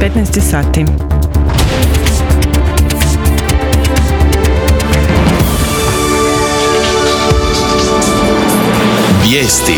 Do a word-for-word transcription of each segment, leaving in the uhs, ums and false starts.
petnaest sati. Vijesti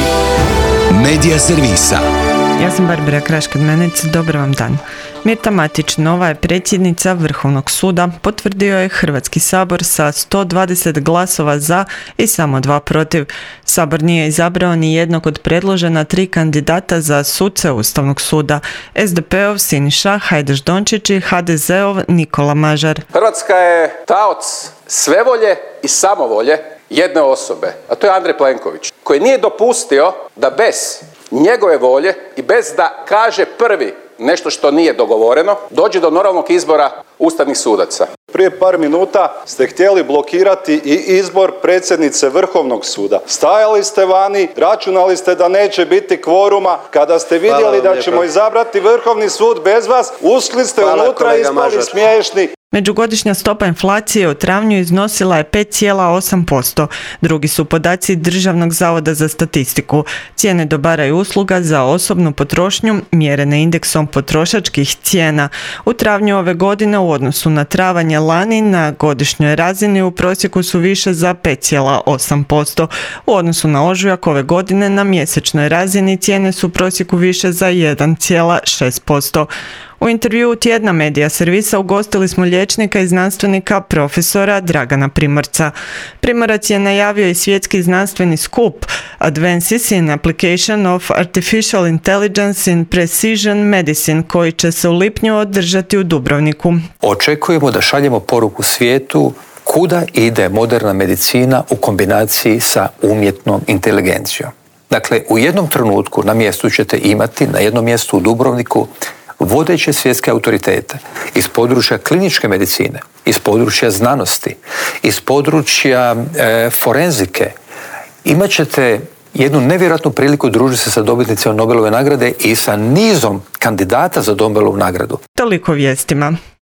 Medija servisa. Ja sam Barbara Kraš-Kadmenec, dobar vam dan. Mirta Matić, nova je predsjednica Vrhovnog suda, potvrdio je Hrvatski sabor sa sto dvadeset glasova za i samo dva protiv. Sabor nije izabrao ni jednog od predložena tri kandidata za suce Ustavnog suda. es de peov Siniša Hajdaš Dončić i ha de zeov Nikola Mažar. Hrvatska je taoc svevolje i samovolje jedne osobe, a to je Andrej Plenković, koji nije dopustio da bez njegove volje i bez da kaže prvi nešto što nije dogovoreno, dođe do normalnog izbora ustavnih sudaca. Prije par minuta ste htjeli blokirati i izbor predsjednice Vrhovnog suda. Stajali ste vani, računali ste da neće biti kvoruma. Kada ste vidjeli da ćemo izabrati Vrhovni sud bez vas, ušli ste Hvala, unutra i ispali smiješni. Međugodišnja stopa inflacije u travnju iznosila je pet zarez osam posto. Drugi su podaci Državnog zavoda za statistiku. Cijene dobara i usluga za osobnu potrošnju mjerene indeksom potrošačkih cijena u travnju ove godine u odnosu na travanj lani na godišnjoj razini u prosjeku su više za pet zarez osam posto. U odnosu na ožujak ove godine na mjesečnoj razini cijene su u prosjeku više za jedan zarez šest posto. U intervjuu Tjedna Medija servisa ugostili smo liječnika i znanstvenika profesora Dragana Primorca. Primorac je najavio i svjetski znanstveni skup Advances in Application of Artificial Intelligence in Precision Medicine koji će se u lipnju održati u Dubrovniku. Očekujemo da šaljemo poruku svijetu kuda ide moderna medicina u kombinaciji sa umjetnom inteligencijom. Dakle, u jednom trenutku na mjestu ćete imati, na jednom mjestu u Dubrovniku, vodeće svjetske autoritete iz područja kliničke medicine, iz područja znanosti, iz područja e, forenzike. Imat ćete jednu nevjerojatnu priliku družiti se sa dobitnicima Nobelove nagrade i sa nizom kandidata za Nobelovu nagradu. Toliko vijestima.